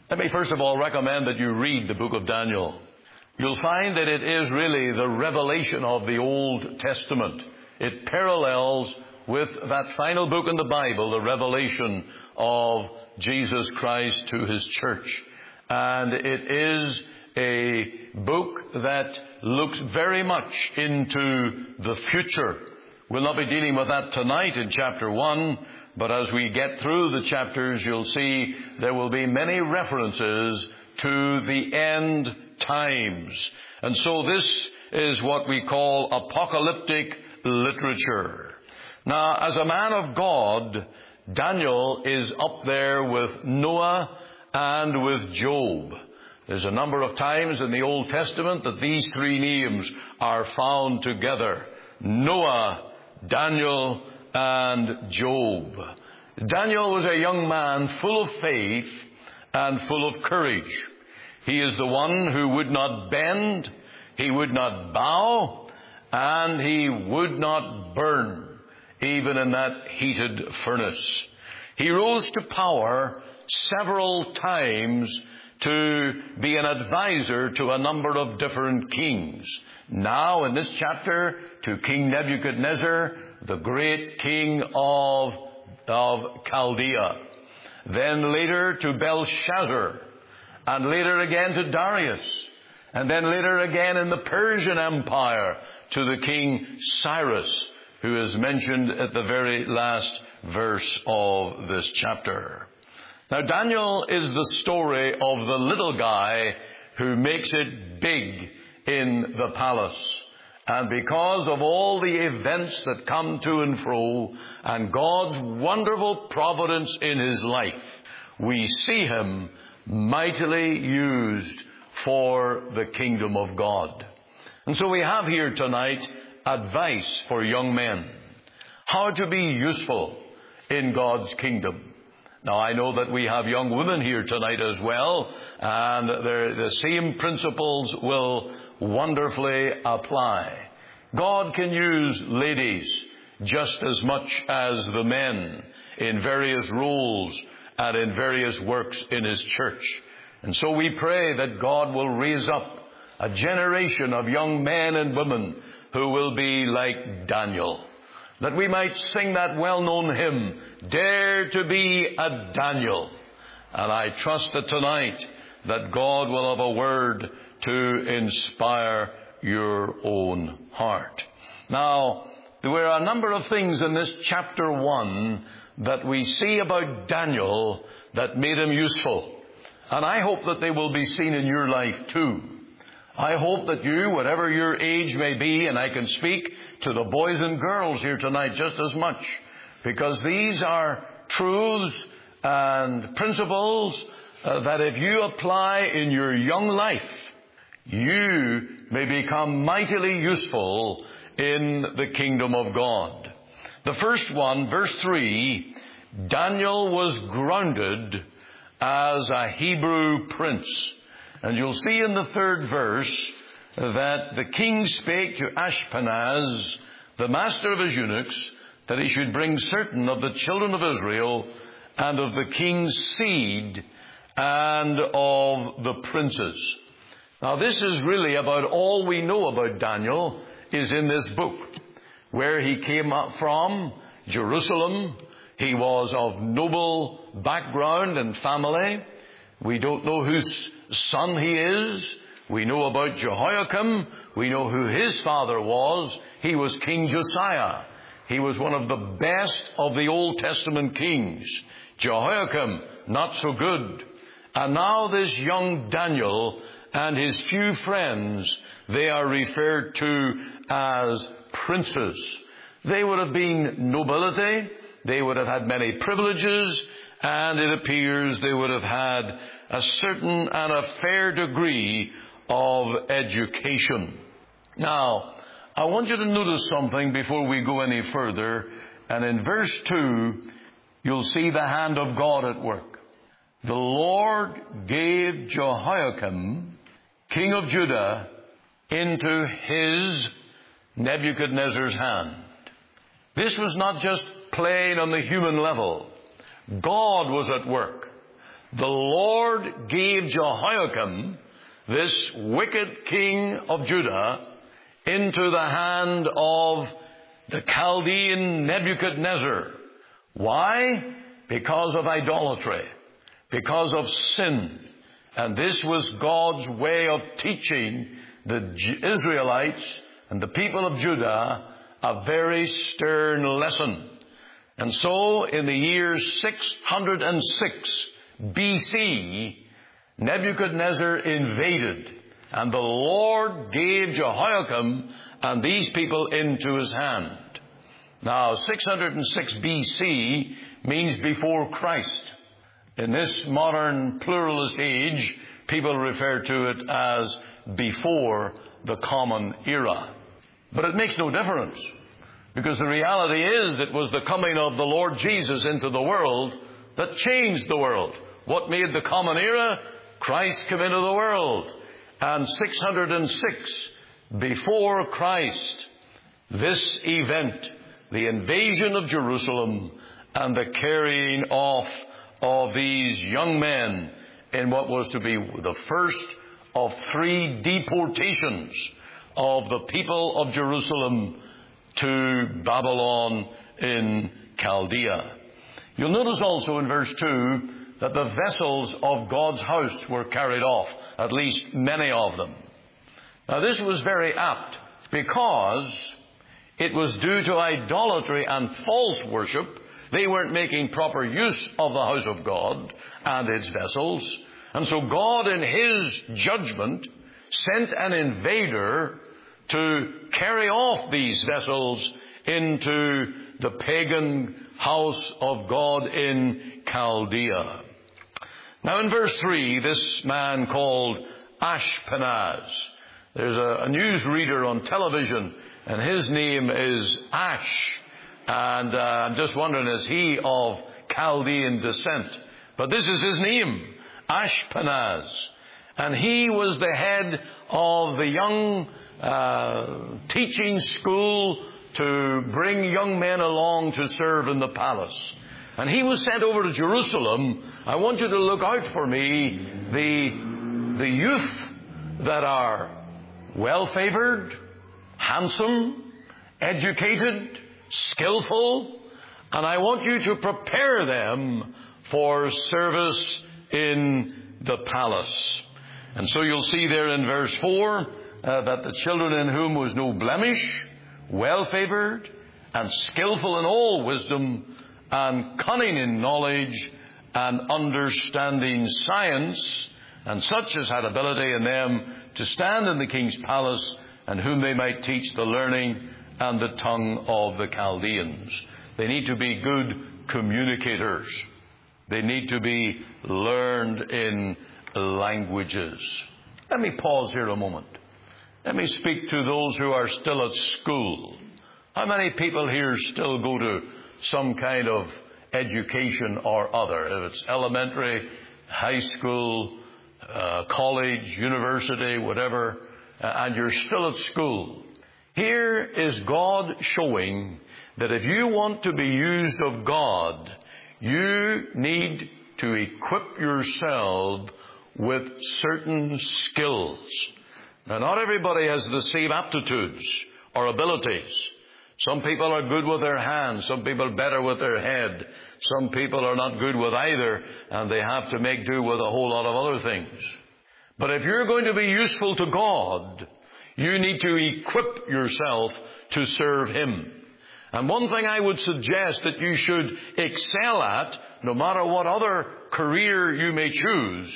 Let me first of all recommend that you read the book of Daniel. You'll find that it is really the revelation of the Old Testament. It parallels with that final book in the Bible, the revelation of Jesus Christ to His church. And it is a book that looks very much into the future. We'll not be dealing with that tonight in chapter 1, but as we get through the chapters, you'll see there will be many references to the end times. And so this is what we call apocalyptic literature. Now, as a man of God, Daniel is up there with Noah and with Job. There's a number of times in the Old Testament that these three names are found together. Noah, Daniel, and Job. Daniel was a young man full of faith and full of courage. He is the one who would not bend, he would not bow, and he would not burn, even in that heated furnace. He rose to power several times to be an advisor to a number of different kings. Now, in this chapter, to King Nebuchadnezzar, the great king of Chaldea. Then later to Belshazzar. And later again to Darius. And then later again in the Persian Empire to the King Cyrus, who is mentioned at the very last verse of this chapter. Now, Daniel is the story of the little guy who makes it big in the palace. And because of all the events that come to and fro and God's wonderful providence in his life, we see him mightily used for the kingdom of God. And so we have here tonight advice for young men. How to be useful in God's kingdom. Now, I know that we have young women here tonight as well, and the same principles will wonderfully apply. God can use ladies just as much as the men in various roles and in various works in His church. And so we pray that God will raise up a generation of young men and women who will be like Daniel. That we might sing that well-known hymn, Dare to be a Daniel. And I trust that tonight that God will have a word to inspire your own heart. Now, there were a number of things in this chapter 1 that we see about Daniel that made him useful. And I hope that they will be seen in your life too. I hope that you, whatever your age may be, and I can speak to the boys and girls here tonight just as much, because these are truths and principles that if you apply in your young life, you may become mightily useful in the kingdom of God. The first one, verse 3, Daniel was grounded as a Hebrew prince. And you'll see in the third verse that the king spake to Ashpenaz, the master of his eunuchs, that he should bring certain of the children of Israel and of the king's seed and of the princes. Now, this is really about all we know about Daniel is in this book. Where he came up from, Jerusalem. He was of noble background and family. We don't know whose son he is. We know about Jehoiakim. We know who his father was. He was King Josiah. He was one of the best of the Old Testament kings. Jehoiakim, not so good. And now this young Daniel and his few friends, they are referred to as princes. They would have been nobility. They would have had many privileges. And it appears they would have had a certain and a fair degree of education. Now, I want you to notice something before we go any further. And in verse 2, you'll see the hand of God at work. The Lord gave Jehoiakim, king of Judah, into his, Nebuchadnezzar's hand. This was not just plain on the human level. God was at work. the Lord gave Jehoiakim, this wicked king of Judah, into the hand of the Chaldean Nebuchadnezzar. Why? Because of idolatry, because of sin. And this was God's way of teaching the Israelites and the people of Judah a very stern lesson. And so in the year 606 BC, Nebuchadnezzar invaded, and the Lord gave Jehoiakim and these people into his hand. Now, 606 BC means before Christ. In this modern pluralist age, people refer to it as before the Common Era. But it makes no difference, because the reality is it was the coming of the Lord Jesus into the world that changed the world. What made the Common Era? Christ came into the world. And 606 before Christ, this event, the invasion of Jerusalem and the carrying off of these young men in what was to be the first of 3 deportations of the people of Jerusalem to Babylon in Chaldea. You'll notice also in verse 2 that the vessels of God's house were carried off, at least many of them. Now this was very apt, because it was due to idolatry and false worship. They weren't making proper use of the house of God and its vessels. And so God, in His judgment, sent an invader to carry off these vessels into the pagan house of God in Chaldea. Now in verse 3, this man called Ashpenaz, there's a newsreader on television, and his name is Ash. And I'm just wondering, is he of Chaldean descent? But this is his name, Ashpenaz. And he was the head of the young teaching school to bring young men along to serve in the palace. And he was sent over to Jerusalem. I want you to look out for me, the youth that are well-favored, handsome, educated, skillful, and I want you to prepare them for service in the palace. And so you'll see there in verse 4 that the children in whom was no blemish, well-favored, and skillful in all wisdom, and cunning in knowledge, and understanding science, and such as had ability in them to stand in the king's palace, and whom they might teach the learning and the tongue of the Chaldeans. They need to be good communicators. They need to be learned in languages. Let me pause here a moment. Let me speak to those who are still at school. How many people here still go to some kind of education or other? If it's elementary, high school, college, university, whatever, and you're still at school. Here is God showing that if you want to be used of God, you need to equip yourself with certain skills. Now, not everybody has the same aptitudes or abilities. Some people are good with their hands. Some people are better with their head. Some people are not good with either, and they have to make do with a whole lot of other things. But if you're going to be useful to God, you need to equip yourself to serve Him. And one thing I would suggest that you should excel at, no matter what other career you may choose,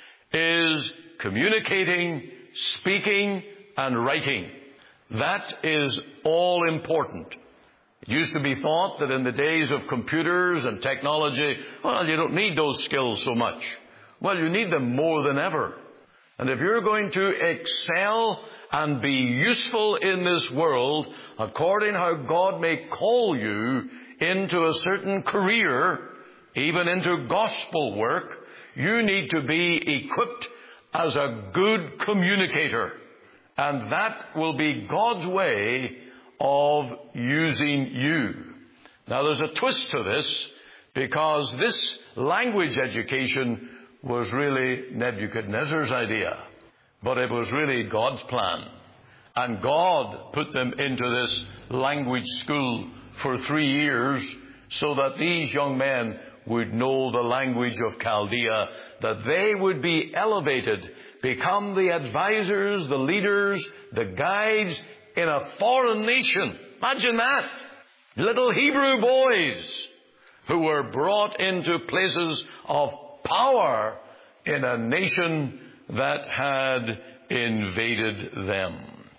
is communicating, speaking, and writing. That is all important. It used to be thought that in the days of computers and technology, well, you don't need those skills so much. Well, you need them more than ever. And if you're going to excel and be useful in this world, according how God may call you into a certain career, even into gospel work, you need to be equipped as a good communicator. And that will be God's way of using you. Now there's a twist to this, because this language education was really Nebuchadnezzar's idea, but it was really God's plan. And God put them into this language school for 3 years so that these young men would know the language of Chaldea, that they would be elevated, become the advisors, the leaders, the guides in a foreign nation. Imagine that. Little Hebrew boys who were brought into places of power in a nation that had invaded them.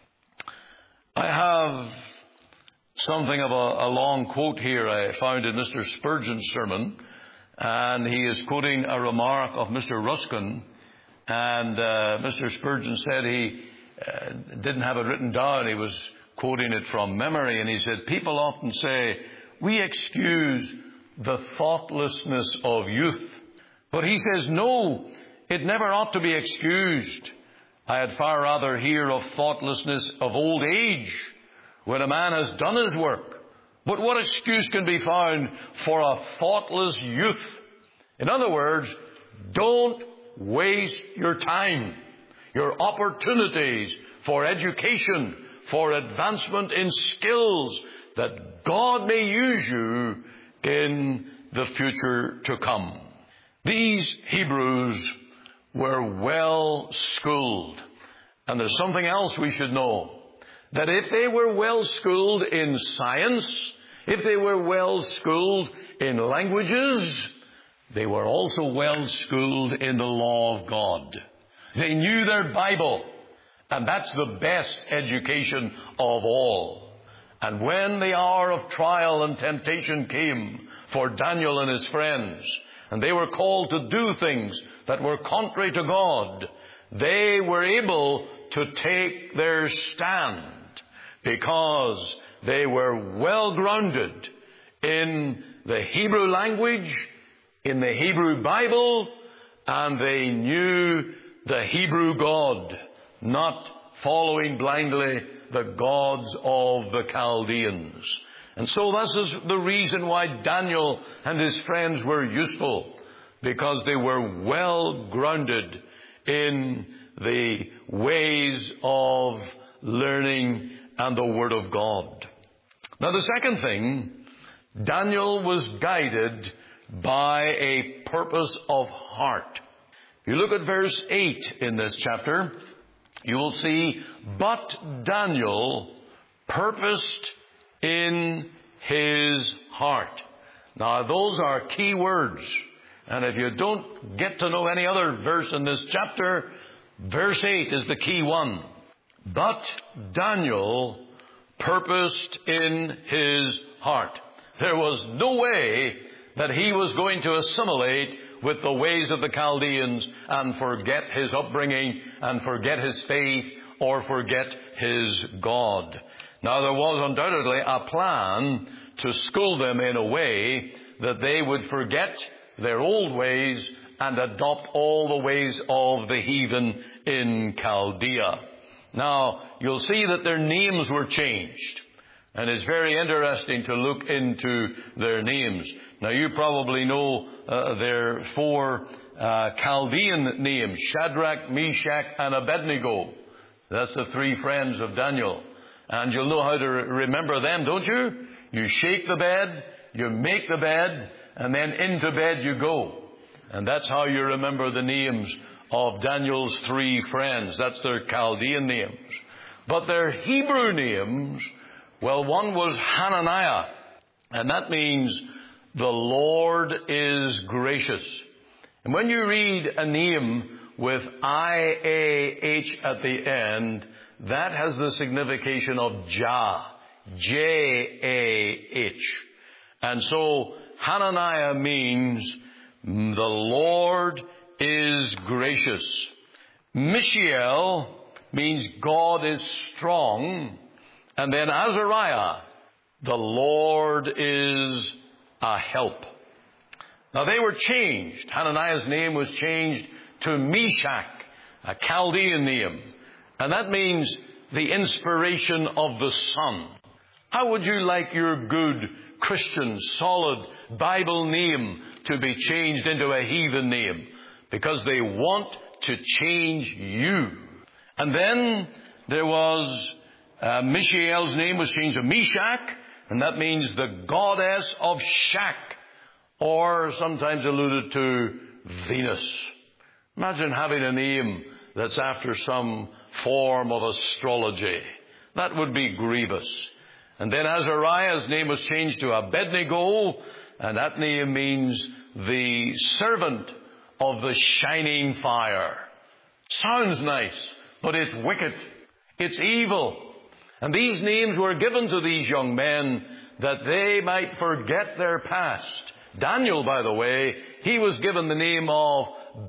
I have something of a long quote here I found in Mr. Spurgeon's sermon, and he is quoting a remark of Mr. Ruskin, and Mr. Spurgeon said he didn't have it written down. He was quoting it from memory, and he said, people often say, we excuse the thoughtlessness of youth. But he says, no, it never ought to be excused. I had far rather hear of thoughtlessness of old age, when a man has done his work. But what excuse can be found for a thoughtless youth? In other words, don't waste your time, your opportunities for education, for advancement in skills, that God may use you in the future to come. These Hebrews were well schooled. And there's something else we should know. That if they were well schooled in science, if they were well schooled in languages, they were also well schooled in the law of God. They knew their Bible. And that's the best education of all. And when the hour of trial and temptation came for Daniel and his friends, and they were called to do things that were contrary to God, they were able to take their stand because they were well grounded in the Hebrew language, in the Hebrew Bible, and they knew the Hebrew God, not following blindly the gods of the Chaldeans. And so this is the reason why Daniel and his friends were useful, because they were well grounded in the ways of learning and the Word of God. Now the second thing, Daniel was guided by a purpose of heart. If you look at verse 8 in this chapter, you will see, but Daniel purposed in his heart. Now those are key words. And if you don't get to know any other verse in this chapter, verse 8 is the key one. But Daniel purposed in his heart. There was no way that he was going to assimilate with the ways of the Chaldeans and forget his upbringing and forget his faith or forget his God. Now there was undoubtedly a plan to school them in a way that they would forget their old ways and adopt all the ways of the heathen in Chaldea. Now, you'll see that their names were changed. And it's very interesting to look into their names. Now, you probably know their 4 Chaldean names, Shadrach, Meshach, and Abednego. That's the 3 friends of Daniel. And you'll know how to remember them, don't you? You shake the bed, you make the bed, and then into bed you go. And that's how you remember the names of Daniel's 3 friends. That's their Chaldean names. But their Hebrew names, well, one was Hananiah, and that means the Lord is gracious. And when you read a name with I-A-H at the end, that has the signification of Jah, J-A-H. And so Hananiah means the Lord is gracious. Mishael means God is strong. And then Azariah, the Lord is a help. Now they were changed. Hananiah's name was changed to Meshach, a Chaldean name. And that means the inspiration of the sun. How would you like your good, Christian, solid Bible name to be changed into a heathen name? because they want to change you. And then there was Mishael's name was changed to Meshach, and that means the goddess of Shak, or sometimes alluded to Venus. Imagine having a name that's after some form of astrology. That would be grievous. And then Azariah's name was changed to Abednego, and that name means the servant of the shining fire. Sounds nice, but it's wicked. It's evil. And these names were given to these young men that they might forget their past. Daniel, by the way, he was given the name of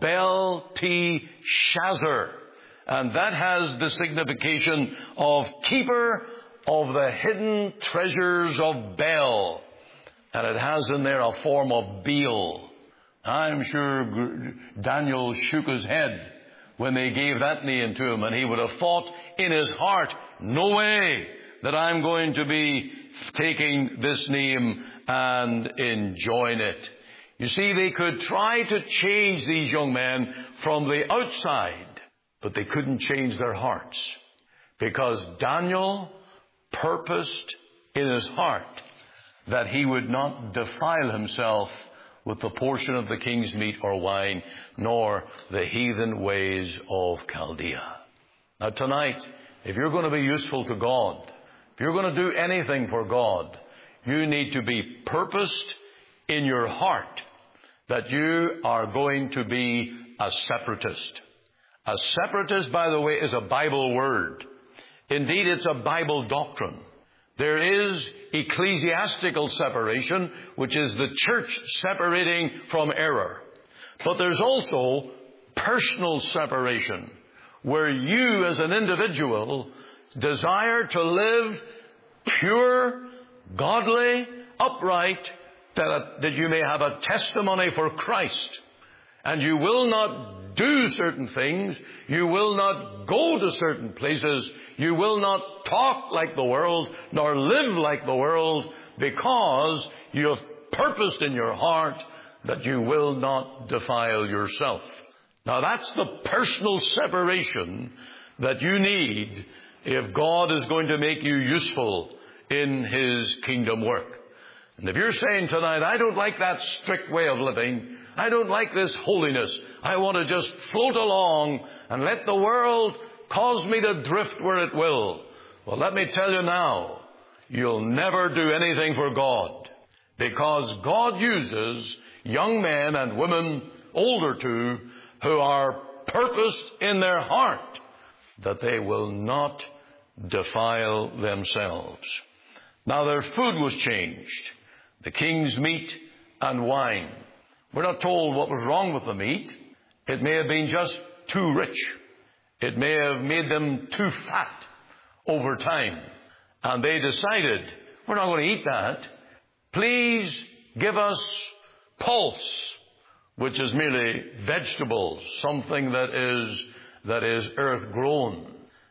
Belteshazzar. And that has the signification of keeper of the hidden treasures of Bel. And it has in there a form of Baal. I'm sure Daniel shook his head when they gave that name to him, and he would have thought in his heart, no way that I'm going to be taking this name and enjoying it. You see, they could try to change these young men from the outside, but they couldn't change their hearts, because Daniel purposed in his heart that he would not defile himself with the portion of the king's meat or wine, nor the heathen ways of Chaldea. Now tonight, if you're going to be useful to God, if you're going to do anything for God, you need to be purposed in your heart that you are going to be a separatist. A separatist, by the way, is a Bible word. Indeed, it's a Bible doctrine. There is ecclesiastical separation, which is the church separating from error. But there's also personal separation, where you as an individual desire to live pure, godly, upright, that you may have a testimony for Christ. And you will not do certain things. You will not go to certain places. You will not talk like the world, nor live like the world, because you have purposed in your heart that you will not defile yourself. Now that's the personal separation that you need if God is going to make you useful in His kingdom work. And if you're saying tonight, I don't like that strict way of living, I don't like this holiness, I want to just float along and let the world cause me to drift where it will. Well, let me tell you now, you'll never do anything for God, because God uses young men and women, older too, who are purposed in their heart that they will not defile themselves. Now their food was changed. The king's meat and wine. We're not told what was wrong with the meat. It may have been just too rich. It may have made them too fat over time. And they decided, we're not going to eat that. Please give us pulse, which is merely vegetables, something that is earth grown.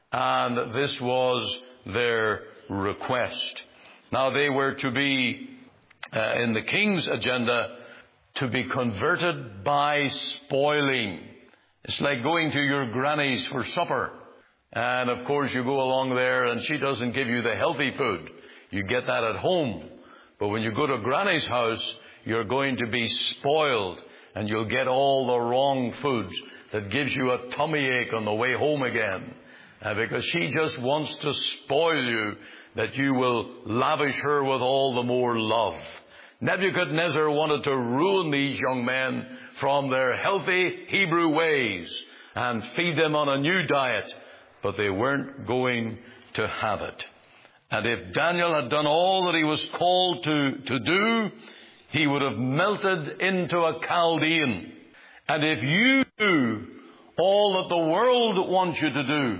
And this was their request. Now they were to be, in the king's agenda, to be converted by spoiling. It's like going to your granny's for supper. And of course you go along there and she doesn't give you the healthy food. You get that at home. But when you go to granny's house, you're going to be spoiled. And you'll get all the wrong foods that gives you a tummy ache on the way home again. Because she just wants to spoil you, that you will lavish her with all the more love. Nebuchadnezzar wanted to ruin these young men from their healthy Hebrew ways and feed them on a new diet, but they weren't going to have it. And if Daniel had done all that he was called to do, he would have melted into a Chaldean. And if you do all that the world wants you to do,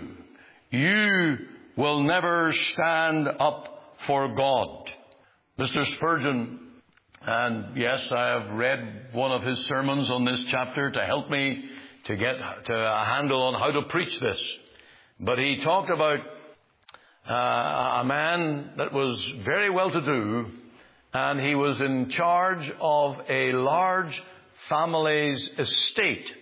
you will never stand up for God. Mr. Spurgeon, and yes, I have read one of his sermons on this chapter to help me to get to a handle on how to preach this. But he talked about a man that was very well-to-do, and he was in charge of a large family's estate.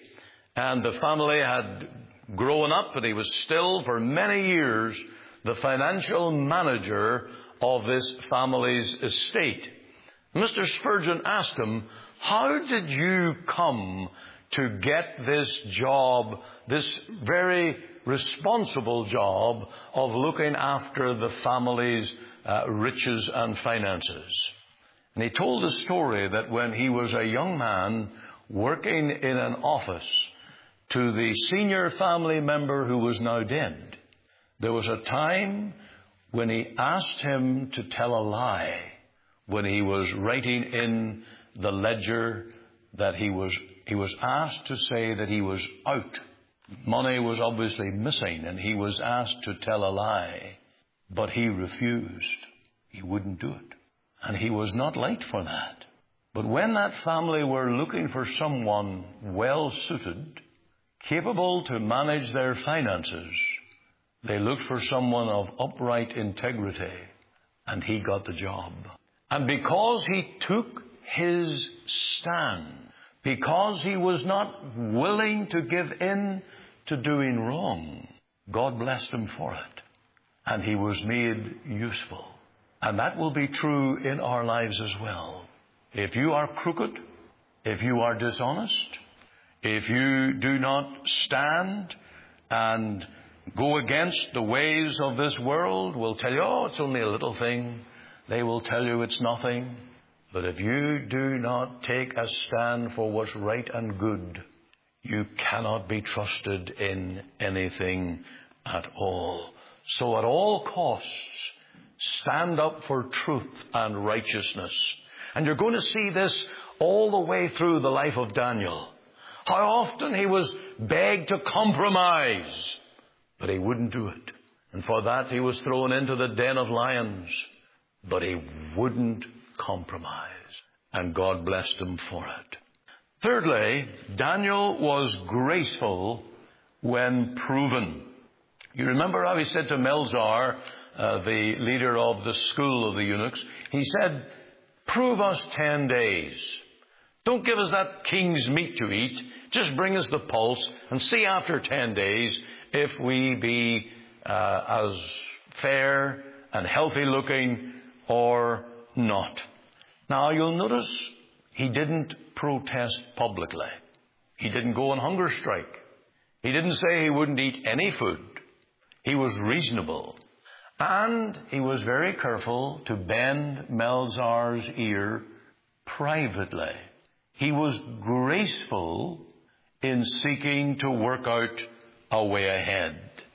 and the family had grown up, and he was still, for many years, the financial manager of this family's estate. Mr. Spurgeon asked him, how did you come to get this job, this very responsible job of looking after the family's riches and finances? And he told the story that when he was a young man working in an office to the senior family member who was now dead, there was a time when he asked him to tell a lie when he was writing in the ledger that he was asked to say that he was out. Money was obviously missing, and he was asked to tell a lie, but he refused. He wouldn't do it. And he was not liked for that. But when that family were looking for someone well-suited, capable to manage their finances, they looked for someone of upright integrity, and he got the job. And because he took his stand, because he was not willing to give in to doing wrong, God blessed him for it, and he was made useful. And that will be true in our lives as well. If you are crooked, if you are dishonest, if you do not stand and go against the ways of this world, will tell you, oh, it's only a little thing. They will tell you it's nothing. But if you do not take a stand for what's right and good, you cannot be trusted in anything at all. So at all costs, stand up for truth and righteousness. And you're going to see this all the way through the life of Daniel. How often he was begged to compromise, but he wouldn't do it. And for that he was thrown into the den of lions, but he wouldn't compromise. And God blessed him for it. Thirdly, Daniel was graceful when proven. You remember how he said to Melzar, the leader of the school of the eunuchs, he said, prove us 10 days. Don't give us that king's meat to eat. Just bring us the pulse and see after 10 days if we be as fair and healthy looking or not. Now you'll notice he didn't protest publicly. He didn't go on hunger strike. He didn't say he wouldn't eat any food. He was reasonable. And he was very careful to bend Melzar's ear privately. He was graceful in seeking to work out a way ahead.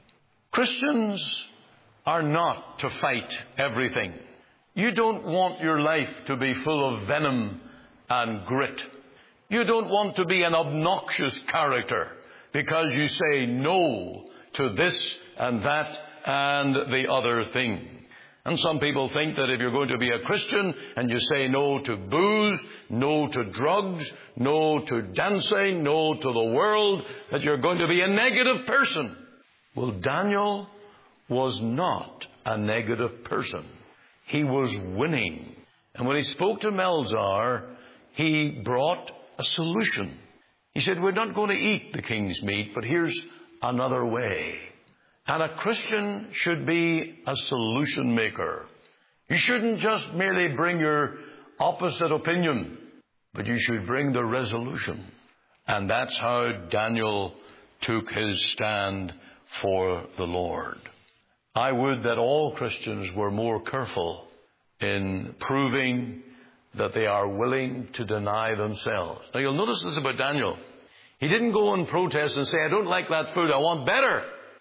Christians are not to fight everything. You don't want your life to be full of venom and grit. You don't want to be an obnoxious character because you say no to this and that and the other thing. And some people think that if you're going to be a Christian and you say no to booze, no to drugs, no to dancing, no to the world, that you're going to be a negative person. Well, Daniel was not a negative person. He was winning. And when he spoke to Melzar, he brought a solution. He said, we're not going to eat the king's meat, but here's another way. And a Christian should be a solution maker. You shouldn't just merely bring your opposite opinion, but you should bring the resolution. And that's how Daniel took his stand for the Lord. I would that all Christians were more careful in proving that they are willing to deny themselves. Now you'll notice this about Daniel. He didn't go and protest and say, I don't like that food, I want better.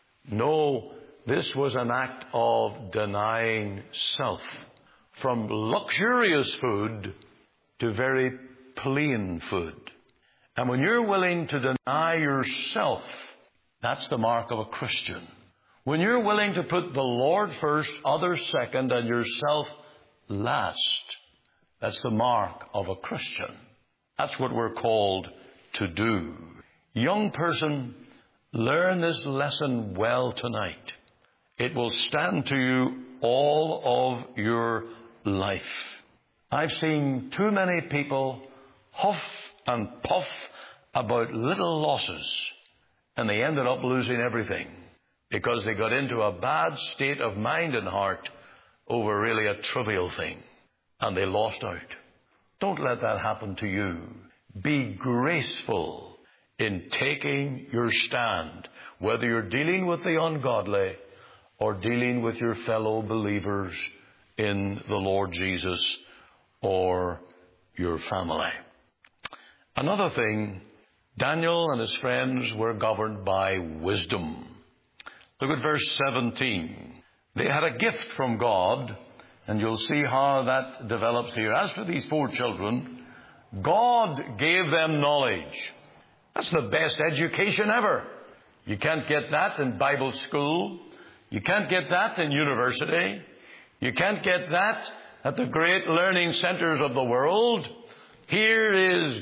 No, this was an act of denying self. From luxurious food to very plain food. And when you're willing to deny yourself, that's the mark of a Christian. When you're willing to put the Lord first, others second, and yourself last, that's the mark of a Christian. That's what we're called to do. Young person, learn this lesson well tonight. It will stand to you all of your life. I've seen too many people huff and puff about little losses, and they ended up losing everything because they got into a bad state of mind and heart over really a trivial thing, and they lost out. Don't let that happen to you. Be graceful in taking your stand, whether you're dealing with the ungodly or dealing with your fellow believers in the Lord Jesus or your family. Another thing, Daniel and his friends were governed by wisdom. Look at verse 17. They had a gift from God, and you'll see how that develops here. As for these 4 children, God gave them knowledge. That's the best education ever. You can't get that in Bible school. You can't get that in university. You can't get that at the great learning centers of the world. Here is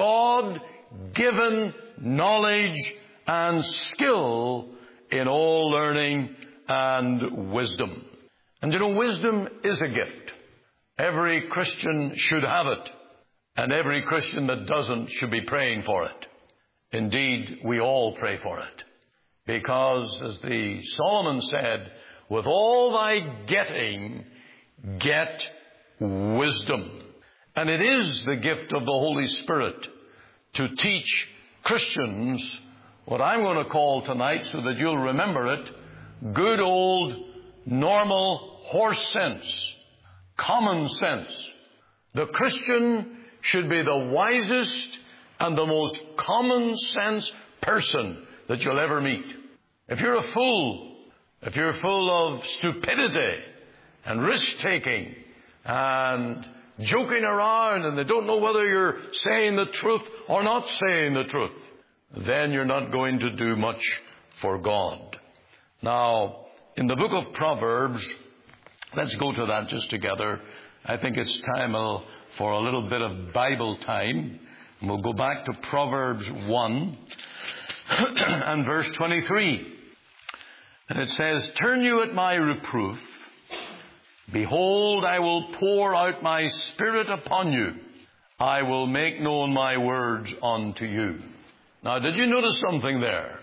God-given knowledge and skill in all learning and wisdom. And you know, wisdom is a gift. Every Christian should have it. And every Christian that doesn't should be praying for it. Indeed, we all pray for it. Because, as the Solomon said, with all thy getting, get wisdom. And it is the gift of the Holy Spirit to teach Christians what I'm going to call tonight, so that you'll remember it, good old, normal horse sense, common sense. The Christian should be the wisest and the most common sense person that you'll ever meet. If you're a fool, if you're full of stupidity and risk-taking and joking around, and they don't know whether you're saying the truth or not saying the truth, then you're not going to do much for God. Now, in the book of Proverbs, let's go to that just together. I think it's time for a little bit of Bible time. And we'll go back to Proverbs 1 and verse 23. And it says, "Turn you at my reproof. Behold, I will pour out my Spirit upon you. I will make known my words unto you." Now, did you notice something there?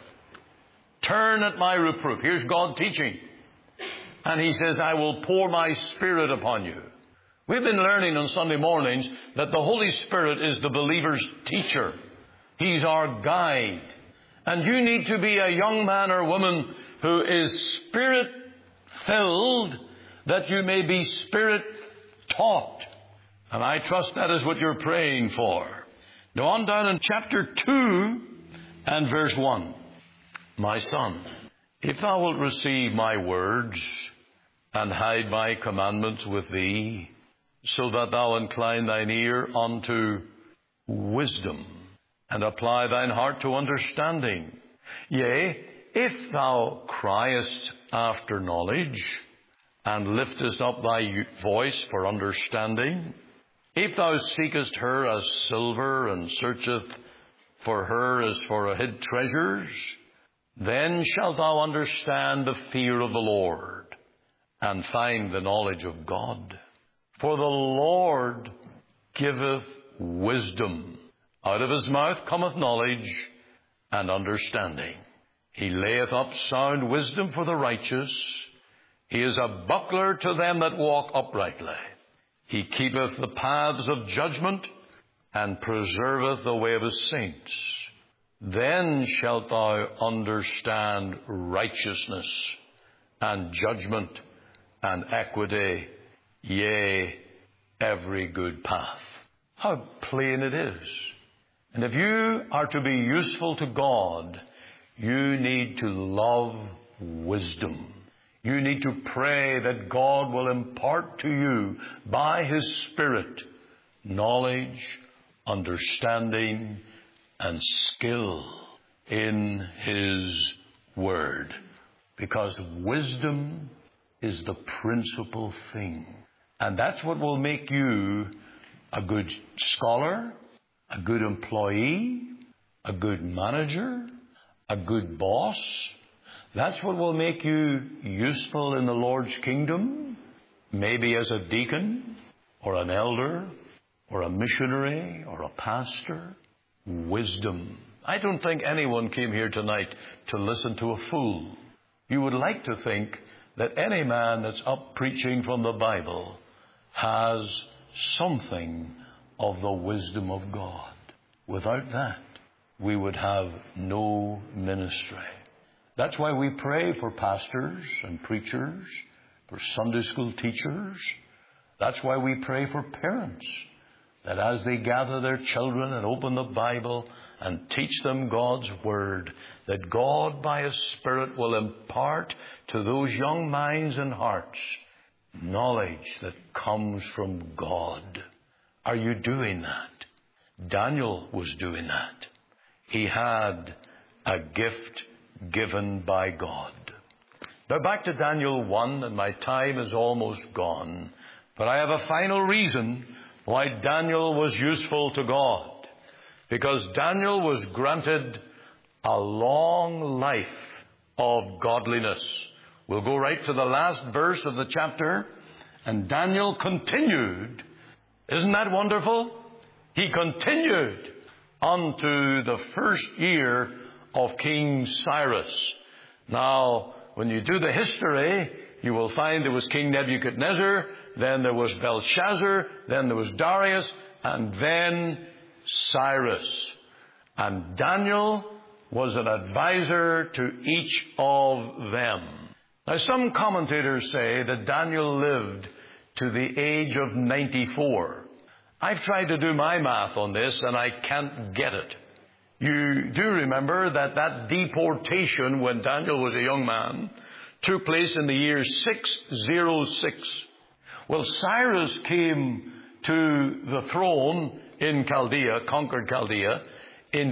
Turn at my reproof. Here's God teaching. And He says, I will pour my Spirit upon you. We've been learning on Sunday mornings that the Holy Spirit is the believer's teacher. He's our guide. And you need to be a young man or woman who is Spirit-filled, that you may be Spirit-taught. And I trust that is what you're praying for. Now on down in chapter 2 and verse 1. "My son, if thou wilt receive my words and hide my commandments with thee, so that thou incline thine ear unto wisdom, and apply thine heart to understanding. Yea, if thou criest after knowledge, and liftest up thy voice for understanding, if thou seekest her as silver, and searcheth for her as for hid treasures, then shalt thou understand the fear of the Lord, and find the knowledge of God. For the Lord giveth wisdom. Out of his mouth cometh knowledge and understanding. He layeth up sound wisdom for the righteous. He is a buckler to them that walk uprightly. He keepeth the paths of judgment, and preserveth the way of his saints. Then shalt thou understand righteousness, and judgment, and equity, yea, every good path. How plain it is. And if you are to be useful to God, you need to love wisdom. You need to pray that God will impart to you by His Spirit knowledge, understanding, and skill in His Word. Because wisdom is the principal thing. And that's what will make you a good scholar, a good employee, a good manager, a good boss. That's what will make you useful in the Lord's kingdom, maybe as a deacon or an elder or a missionary or a pastor. wisdom. I don't think anyone came here tonight to listen to a fool. You would like to think that any man that's up preaching from the Bible has something of the wisdom of God. Without that, we would have no ministry. That's why we pray for pastors and preachers, for Sunday school teachers. That's why we pray for parents, that as they gather their children and open the Bible and teach them God's Word, that God by His Spirit will impart to those young minds and hearts knowledge that comes from God. Are you doing that? Daniel was doing that. He had a gift given by God. Now back to Daniel 1, and my time is almost gone. But I have a final reason why Daniel was useful to God. Because Daniel was granted a long life of godliness. We'll go right to the last verse of the chapter. And Daniel continued. Isn't that wonderful? He continued unto the first year of King Cyrus. Now, when you do the history, you will find there was King Nebuchadnezzar, then there was Belshazzar, then there was Darius, and then Cyrus. And Daniel was an advisor to each of them. Now, some commentators say that Daniel lived to the age of 94. I've tried to do my math on this, and I can't get it. You do remember that deportation, when Daniel was a young man, took place in the year 606. Well, Cyrus came to the throne in Chaldea, conquered Chaldea, in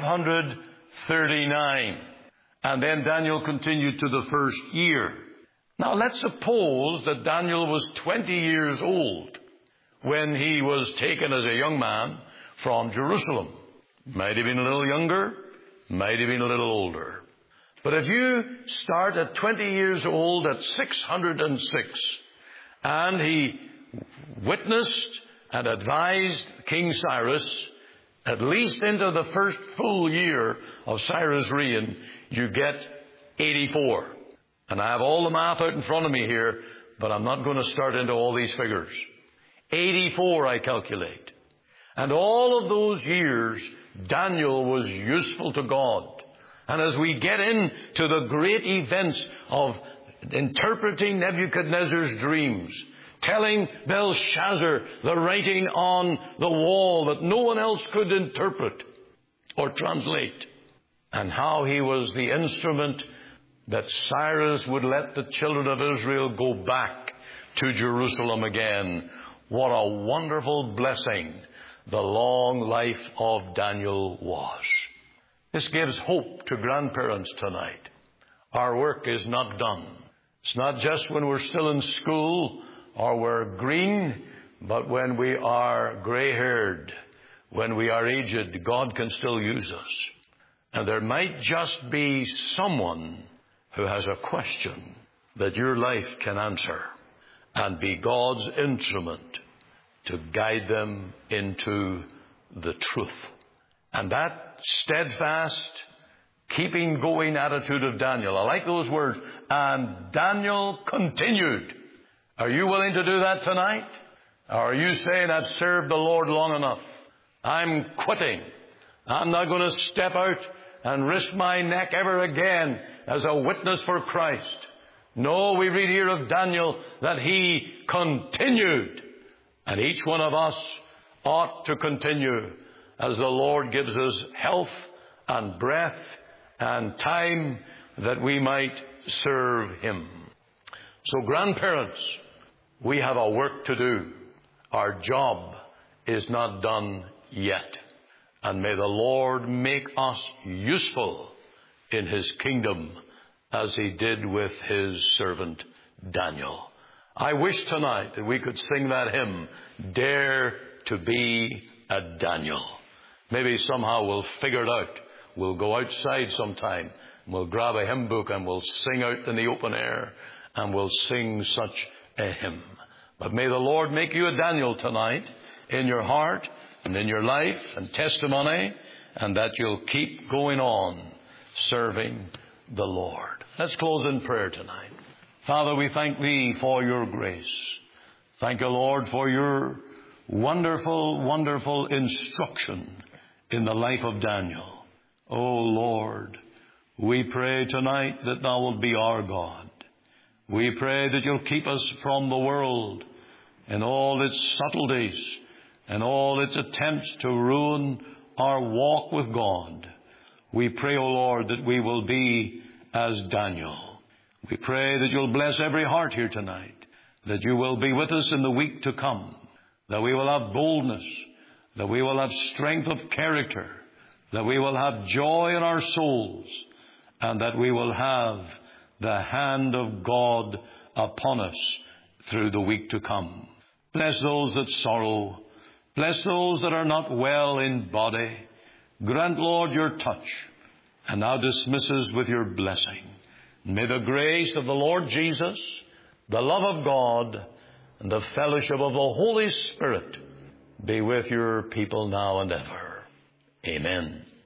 539. And then Daniel continued to the first year. Now, let's suppose that Daniel was 20 years old when he was taken as a young man from Jerusalem. Might have been a little younger, might have been a little older. But if you start at 20 years old at 606, and he witnessed and advised King Cyrus, at least into the first full year of Cyrus' reign, you get 84. And I have all the math out in front of me here, but I'm not going to start into all these figures. 84, I calculate. And all of those years, Daniel was useful to God. And as we get into the great events of interpreting Nebuchadnezzar's dreams, telling Belshazzar the writing on the wall that no one else could interpret or translate, and how he was the instrument that Cyrus would let the children of Israel go back to Jerusalem again. What a wonderful blessing the long life of Daniel was. This gives hope to grandparents tonight. Our work is not done. It's not just when we're still in school or we're green, but when we are gray-haired, when we are aged, God can still use us. And there might just be someone who has a question that your life can answer and be God's instrument to guide them into the truth. And that steadfast, keeping going attitude of Daniel, I like those words, and Daniel continued. Are you willing to do that tonight? Or are you saying, I've served the Lord long enough, I'm quitting, I'm not going to step out and risk my neck ever again as a witness for Christ? No, we read here of Daniel that he continued. And each one of us ought to continue as the Lord gives us health and breath and time that we might serve Him. So grandparents, we have a work to do. Our job is not done yet. And may the Lord make us useful in His kingdom as He did with His servant Daniel. I wish tonight that we could sing that hymn, Dare to be a Daniel. Maybe somehow we'll figure it out. We'll go outside sometime. We'll grab a hymn book and we'll sing out in the open air and we'll sing such a hymn. But may the Lord make you a Daniel tonight in your heart and in your life and testimony, and that you'll keep going on serving the Lord. Let's close in prayer tonight. Father, we thank Thee for Your grace. Thank You, Lord, for Your wonderful, wonderful instruction in the life of Daniel. Oh, Lord, we pray tonight that Thou wilt be our God. We pray that You'll keep us from the world and all its subtleties and all its attempts to ruin our walk with God. We pray, O Lord, that we will be as Daniel. We pray that You'll bless every heart here tonight, that You will be with us in the week to come, that we will have boldness, that we will have strength of character, that we will have joy in our souls, and that we will have the hand of God upon us through the week to come. Bless those that sorrow. Bless those that are not well in body. Grant, Lord, Your touch, and now dismiss us with Your blessing. May the grace of the Lord Jesus, the love of God, and the fellowship of the Holy Spirit be with Your people now and ever. Amen.